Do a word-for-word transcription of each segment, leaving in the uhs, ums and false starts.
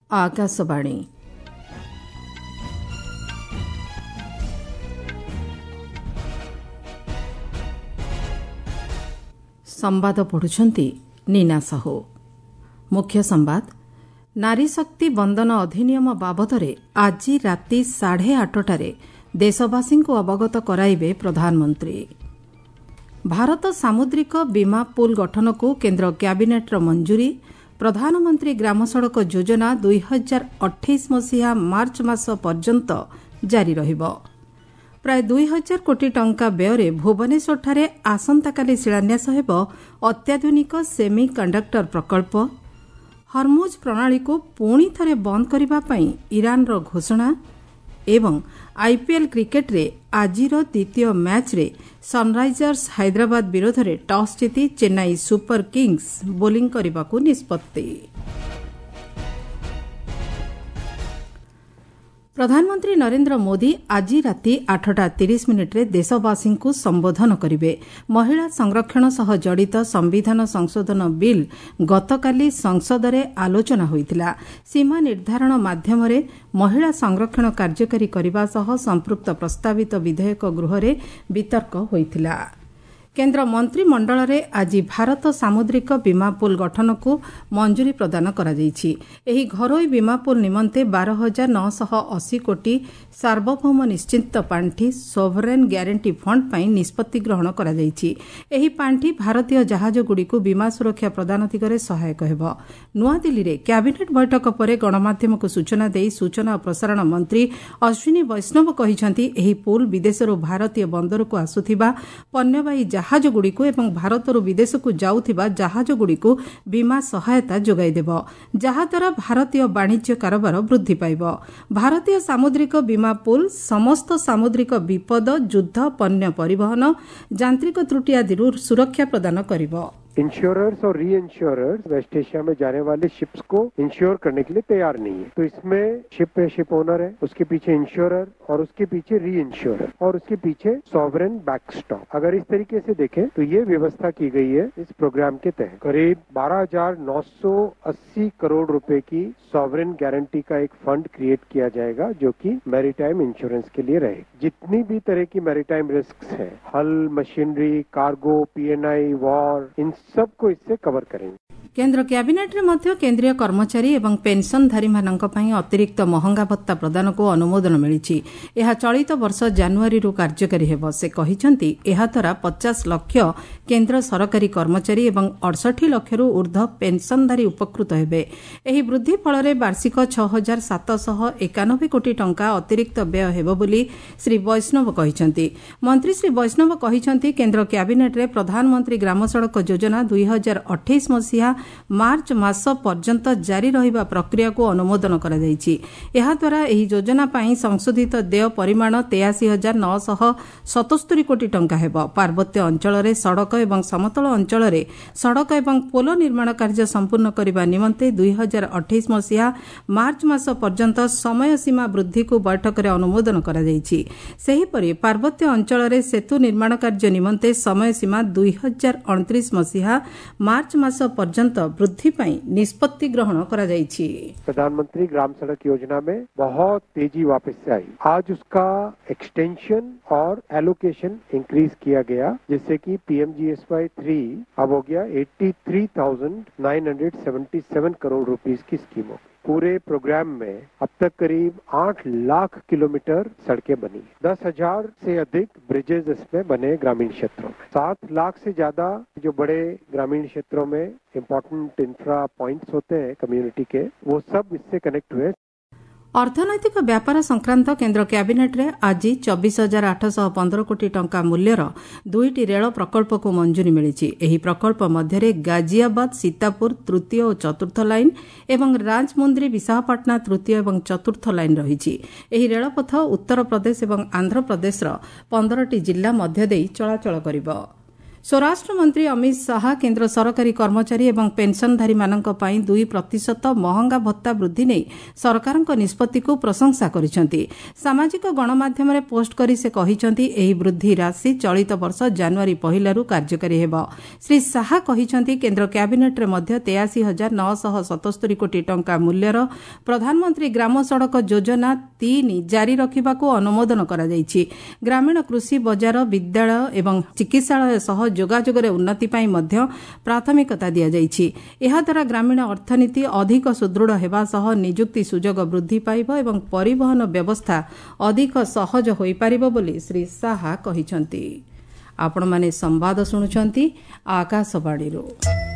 आकाशवाणी संवाद पढ़ुछंती नीना साहू। मुख्य संवाद नारी शक्ति बंदन अधिनियम बाबदरे आज राति साढ़े आठटारे देशवासी को अवगत कराइबे प्रधानमंत्री। भारत सामुद्रिक बीमा पुल गठन को केन्द्र कैबिनेटर मंजूरी। प्रधानमंत्री ग्राम सड़क योजना दुई हजार अठाईस मसीहा मार्च मास पर्यंत जारी रहिबो। प्राय दुई हजार कोटी टंका व्यୟରେ भुवनेश्वरଠାରେ आसंताकाली शिलान्यास हेबो अत्याधुनिक सेमी कंडक्टर प्रकल्प। हरमुज प्रणाली को पुणी थरे बंद करिबा पई ईरानर घोषणा एवं आईपीएल क्रिकेट रे आजिर द्वितीय मैच रे सनराइजर्स हैदराबाद विरोध में टॉस जीति चेन्नई सुपर किंग्स बोलिंग करने निष्पत्ति। प्रधानमंत्री नरेंद्र मोदी आज राति आठटा तीस मिनिट रे देशवासी को संबोधन करिवे। महिला संरक्षण सह जड़ित संविधान संशोधन बिल गतकाली संसद में आलोचना होइतिला। सीमा निर्धारण माध्यम रे महिला संरक्षण कार्यकारी करने सह संपृक्त प्रस्तावित विधेयक गृह रे वितर्क होइतिला। केन्द्र मंत्रिमंडल रे आज भारत सामुद्रिक बीमा पुल गठन को मंजूरी प्रदान करा जायछि। एही घरोई बीमा पुल निमंते बारह हजार नौश अशी कोटी सार्वभौम निश्चित पांठी सोवरेन ग्यारंटी फंड पाई निष्पत्ति ग्रहण करा जायछि। एही पांठी भारतीय जहाजगुड़िक बीमा सुरक्षा प्रदान दिगरे सहायक हेबो। नुआदिल्ली रे कैबिनेट बैठक पर गणमाध्यम को सूचना देई सूचना और प्रसारण मंत्री अश्विनी वैष्णव कहिसंती एही पुल विदेशरू भारतीय बंदर को आसुथिबा पण्यवाही जहाजगुड़िक एवं भारतरू विदेश को जाउथिबा जहाजगुड़िक बीमा सहायता जोगाई देबो, जहाद्वारा भारतीय वाणिज्य कारोबार वृद्धि पाइब। भारतीय सामुद्रिक बीमा पुल समस्त सामुद्रिक विपद, युद्ध, पण्य परिवहन, यांत्रिक त्रुटि आदि सुरक्षा प्रदान करिबो। इंश्योरर्स और री इंश्योरर्स वेस्ट एशिया में जाने वाले शिप्स को इंश्योर करने के लिए तैयार नहीं है, तो इसमें शिप है, शिप ओनर है, उसके पीछे इंश्योरर और उसके पीछे री इंश्योरर और उसके पीछे सॉवरेन बैकस्टॉप। अगर इस तरीके से देखें तो ये व्यवस्था की गई है इस प्रोग्राम के तहत। करीब बारह हजार नौ सौ अस्सी करोड़ रुपए की सॉवरेन गारंटी का एक फंड क्रिएट किया जाएगा जो कि मैरीटाइम इंश्योरेंस के लिए रहेगा। जितनी भी तरह की मैरीटाइम रिस्क है, hull, machinery, cargo, PNI, war, इन सबको इससे कवर करेंगे। केन्द्र कैबिनेट रे मध्य केन्द्रीय कर्मचारी एवं पेंशनधारी मानक पई अतिरिक्त महंगा भत्ता प्रदान को अनुमोदन मिलिछि। एहा चलित वर्ष जनवरी रु कार्यकारी हेबो। से कहिसंती एहा द्वारा पचास लाख केन्द्र सरकारी कर्मचारी एवं अड़सठ लाख रु ऊर्ध्व पेंशनधारी उपकृत हेबे। एही वृद्धि फल रे वार्षिक छह हजार सात सौ एकानबे कोटी टंका अतिरिक्त व्यय हेबो बोली श्री वैष्णव कहिसंती। मंत्री श्री वैष्णव कहिसंती केन्द्र कैबिनेट रे प्रधानमंत्री ग्राम सड़क योजना दुई हजार अठाईस मसीहा मार्च मास पर्यंत जारी रहिबा प्रक्रिया को अनुमोदन करा जायछि। एहा द्वारा एही योजना पई संशोधित देय परिमाण तेयासी हजार नौ सौ सतहत्तर कोटी टंका हेबो। पार्वत्य अंचल रे सड़क एवं समतल अंचल रे सड़क एवं पोल निर्माण कार्य संपूर्ण करबा निमंते दुई हजार अठाईस मसीहा मार्च मास पर्यंत समय सीमा वृद्धि को बैठक रे अनुमोदन करा जायछि। सेहिपरि पार्वत्य अंचल रे सेतु निर्माण कार्य निमंते समय सीमा दुई हजार अड़तीस मसीहा मार्च मास पर्यंत वृद्धि पाई निष्पत्ति ग्रहण करा जायछि। प्रधानमंत्री ग्राम सड़क योजना में बहुत तेजी वापस से आई। आज उसका एक्सटेंशन और एलोकेशन इंक्रीज किया गया, जिससे कि पीएमजीएसवाई थ्री अब हो गया तिरासी हजार नौ सौ सतहत्तर करोड़ रुपीस की स्कीम हो। पूरे प्रोग्राम में अब तक करीब आठ लाख किलोमीटर सड़कें बनी, दस हजार से अधिक ब्रिजेज इसमें बने ग्रामीण क्षेत्रों में, सात लाख से ज्यादा जो बड़े ग्रामीण क्षेत्रों में इम्पोर्टेंट इंफ्रा पॉइंट्स होते हैं कम्युनिटी के, वो सब इससे कनेक्ट हुए। अर्थनैतिक व्यापार संक्रांत केन्द्र कैबिनेट रे आज चौबीस हजार आठ सौ पंद्रह कोटी टंका मूल्यर दुईटी रेल प्रकल्प को मंजूरी मिली। एही प्रकल्प मध्य गाजियाबाद सीतापुर तृतीय और चतुर्थ लाइन एवं राजमुंद्री विशाखापाटना तृतीय और चतुर्थ लाइन रही। एही रेलपथ उत्तर प्रदेश और आंध्र प्रदेशर पंद्रह जिला मध्य देई चलाचल करिबो। स्वराष्ट्र मंत्री अमित शाह केन्द्र सरकारी कर्मचारी एवं पेंशनधारी मानक पई दुई प्रतिशत महंगा भत्ता वृद्धि नहीं सरकार निष्पत्ति को प्रशंसा करिसेंति। सामाजिक गणमाध्यम रे पोस्ट करी से कहिसेंति एही वृद्धि राशि चलित वर्ष जनवरी पहिलारु कार्यकारी हेब। श्री शाह कहिसेंति केन्द्र कैबिनेट रे मध्य तेयासी हजार नौ सौ सतस्तरी कोटी टंका मूल्यर प्रधानमंत्री ग्राम सड़क योजना तीन जारी रखिबाको अनुमोदन करा जायछि। ग्रामीण कृषि बजार विद्यालय एवं चिकित्सालय सह जोगाजोग उन्नति पाई मध्य प्राथमिकता दिया जायछि। एहा द्वारा ग्रामीण अर्थनीति अधिक सुदृढ़ हेबा सह नियुक्ति सुजोग वृद्धि पाइब एवं परिवहन व्यवस्था अधिक सहज होई पारिबो बोली श्री शाह कहिसेंति। आपण माने संवाद सुनुछंती आकाशवाणी रो।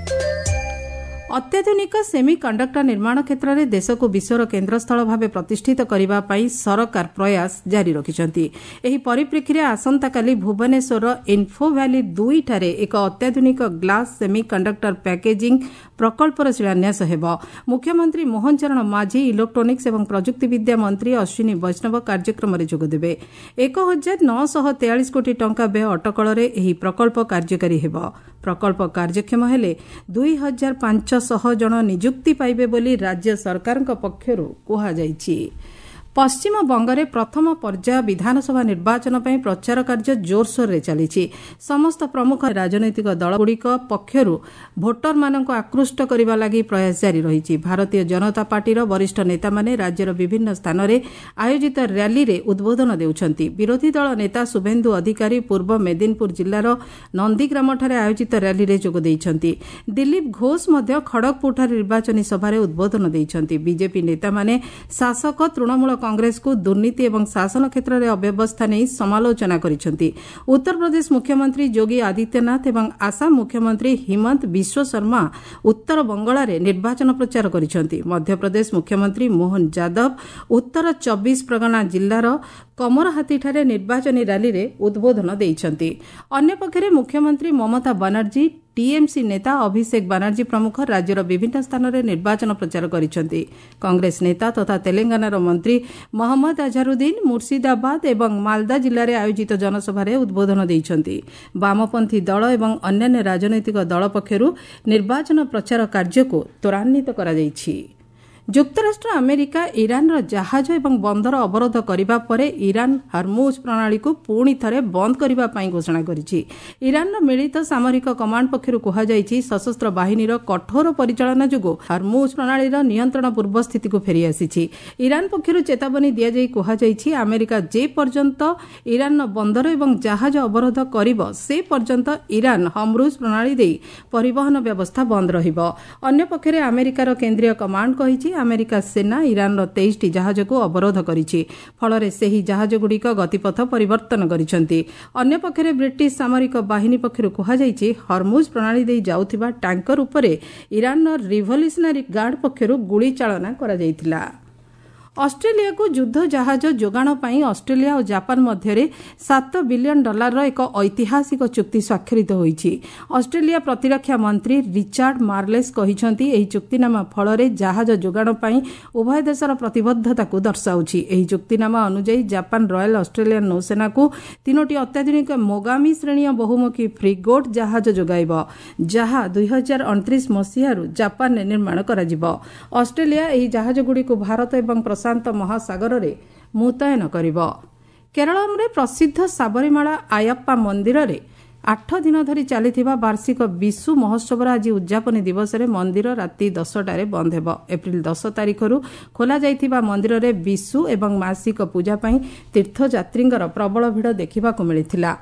अत्याधुनिक सेमी कंडक्टर निर्माण क्षेत्र में देश को विश्वर केन्द्रस्थल भाव प्रतिष्ठित करने सरकार प्रयास जारी रखिछंती। एही परिप्रेक्षी में आसंताकाली भुवनेश्वर इन्फो भैली दुई ठारे एक अत्याधुनिक ग्लास सेमी कंडक्टर पैकेजिंग प्रकल्पर शिलान्यास हेब। मुख्यमंत्री मोहन चरण माझी इलेक्ट्रोनिक्स एवं प्रजुक्ति विद्या मंत्री अश्विनी वैष्णव कार्यक्रम में जोगदेवे। एक हजार नौ सौ तेयालीस कोटी टंका व्यय अटकल एही प्रकल्प कार्यकारी हेब। प्रकल्प कार्यक्षम हेले दुई हजार पांच सह जन नियुक्ति पाइबे बोली राज्य सरकार पक्षरु कहा जायछि। पश्चिम बंगरे प्रथम पर्याय विधानसभा निर्वाचन पर प्रचार कार्य जोरसोर रे चली। समस्त प्रमुख राजनैतिक दलगुड़िक पक्षरु भोटर मानक आकृष्ट करने लगी प्रयास जारी रही। भारतीय जनता पार्टी वरिष्ठ नेता माने राज्यर विभिन्न स्थान में आयोजित रैली रे उद्बोधन देउछंती। विरोधी दल नेता शुभेन्दु अधिकारी पूर्व मेदिनीपुर जिल्लार नंदीग्राम ठारे आयोजित रैली रे जोग देइछंती। दिलीप घोष मध्य खड़गपुर ठारे निर्वाचनी सभा उद्बोधन देइछंती। बीजेपी नेता माने शासक तृणमूल कांग्रेस को दुर्नीति एवं शासन क्षेत्र में अव्यवस्था नहीं समालोचना करिसेंति। उत्तर प्रदेश मुख्यमंत्री योगी आदित्यनाथ एवं आसाम मुख्यमंत्री हिमंत बिश्व शर्मा उत्तर बंगला रे निर्वाचन प्रचार करिसेंति। मध्य प्रदेश मुख्यमंत्री मोहन यादव उत्तर चौबीस परगना जिल्लार कमरहाती ठारे निर्वाचनी रैली रे उद्बोधन देइछंति। अन्य पक्षरे मुख्यमंत्री ममता बनर्जी टीएमसी नेता अभिषेक बनर्जी प्रमुख राज्यर विभिन्न स्थान में निर्वाचन प्रचार करिसेंति। कांग्रेस नेता तथा तेलंगानार मंत्री मोहम्मद अजहरुद्दीन मुर्शिदाबाद एवं मालदा जिले में आयोजित जनसभा उद्बोधन देइछंति। वामपंथी दल एवं अन्य राजनैतिक दल पक्षरु निर्वाचन प्रचार कार्य को त्वरान्वित करा जायछि। जुक्तराष्ट्र अमेरिका ईरान जहाज एवं बंदर अवरोध करने पर ईरान हर्मुज प्रणाली को पुणी थे बंद करने घोषणा करिछि। ईरान मिलित सामरिक कमांड पक्षरु कहा जायछि सशस्त्र बाहिनीर कठोर परिचालना जोगु हर्मुज प्रणालीर नियंत्रण पूर्व स्थिति को फेरी आसिछि। ईरान पक्षरु चेतावनी दिया जाय कहा जायछि अमेरिका जे पर्यंत ईरान बंदर एवं जहाज अवरोध करिब से पर्यंत ईरान हर्मुज प्रणाली दे परिवहन व्यवस्था बंद रहिब। अन्य पक्षरे अमेरिकार केंद्रीय कमांड कहिछि अमेरिका सेना ईरान तेईस टी जहाज को अवरोध करिछि। फଳରେ ସେହି जहाजगुड़िक गतिपथ परिवर्तन करिसेंति। अन्य पक्षरे ब्रिटिश सामरिक बाहिनी पक्षरु कुहाଯାଇଛି हर्मुज प्रणाली देई जाउथिबा टैंकर उपरे ईरान रिवोल्यूशनरी गार्ड पक्षरु गुली चालना करा जायतिला। ऑस्ट्रेलिया को युद्ध जहाज जोगाण पर ऑस्ट्रेलिया और जापान मध्य सात बिलियन डॉलर एक ऐतिहासिक चुक्ति स्वाक्षरित होईछि। ऑस्ट्रेलिया प्रतिरक्षा मंत्री रिचार्ड मार्लेस कहिसेंति एही चुक्तिनामा फଳରେ जहाज जोगाण पर उभय देशर प्रतिबद्धता को दर्शाउछि। एही चुक्तिनामा अनुसार जापान रॉयल ऑस्ट्रेलियन नौसेना को तीनोटी अत्याधुनिक मोगामी श्रेणी बहुमुखी फ्रिगेट जहाज जोगाइब जहा दुई हजार अणतीस मसीहारू जापान ने निर्माण कराजिब। ऑस्ट्रेलिया एही जहाजगुड़ी को भारत एवं प्रशांत महासागर रे मुतयन करिब। केरल में प्रसिद्ध साबरीमाला आयप्पा मंदिर रे आठ दिन धरी चली वार्षिक विशु महोत्सव आज उद्यापनी दिवस रे मंदिर राति दसटार बंद हेब। एप्रिल दस तारीख खोल जाइथिबा मंदिर रे विशु एवं मासिक पूजा पई तीर्थयात्रींकर प्रबल भिड़ देखा मिलिथिला।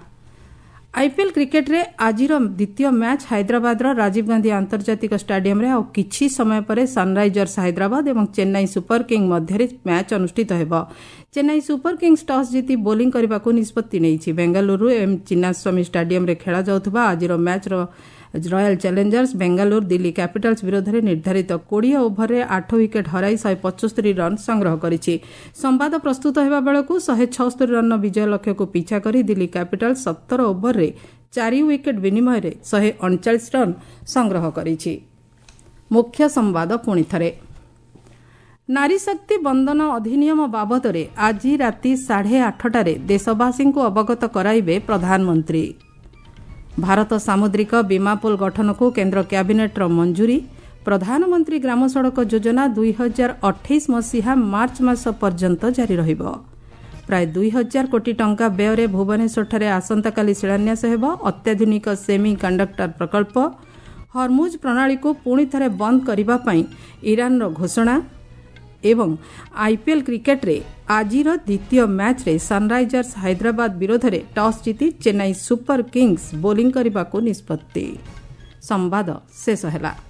आईपीएल क्रिकेट रे आजिर द्वितीय मैच हैदराबाद राजीव गांधी अंतर्जातिक स्टाडियम रे आ किछि समय पर सनराइजर्स हैदराबाद एवं चेन्नई सुपर किंग मध्य मैच अनुष्ठित हेब। चेन्नई सुपर किंग्स टॉस जीति बोलिंग करने को निष्पत्ति नेइछि। बेंगलुरु एम चिन्नास्वामी स्टाडियम रे खेला जाउथबा आजिर match royal challengers Bengaluru Delhi capitals विरोध में निर्धारित बीस ओभर में आठ विकेट हराई एक सौ पचहत्तर रन संग्रह करिछि। संवाद प्रस्तुत होगा बेलू एक सौ छिहत्तर रन विजय लक्ष्य को पीछा करी दिल्ली कैपिटल्स सत्तर ओभर में चार विकेट विनिमय में एक सौ उनचास रन संग्रह करिछि। मुख्य संवाद पुणी थरे नारी शक्ति बंदन अधिनियम बाबद आज राति साढ़े आठटार देशवासी को अवगत कराइबे प्रधानमंत्री। भारत सामुद्रिक बीमा पुल गठन को केन्द्र कैबिनेट्र मंजूरी। प्रधानमंत्री ग्राम सड़क योजना दुई हजार अठाईस मसीहा मार्च मास पर्यंत जारी रहिब। प्राय दुई हजार कोटी टंका व्यय भुवनेश्वर आसंताकाली शिलान्यास हेब अत्याधुनिक सेमी कंडक्टर प्रकल्प। हरमुज प्रणाली को पुणी थरे बंद करने पाई ईरान घोषणा। एवं आईपीएल क्रिकेट रे आजिर द्वितीय मैच रे सनराइजर्स हैदराबाद विरोध में टॉस जीति चेन्नई सुपर किंग्स बोलिंग करने को निष्पत्ति। संवाद शेष है।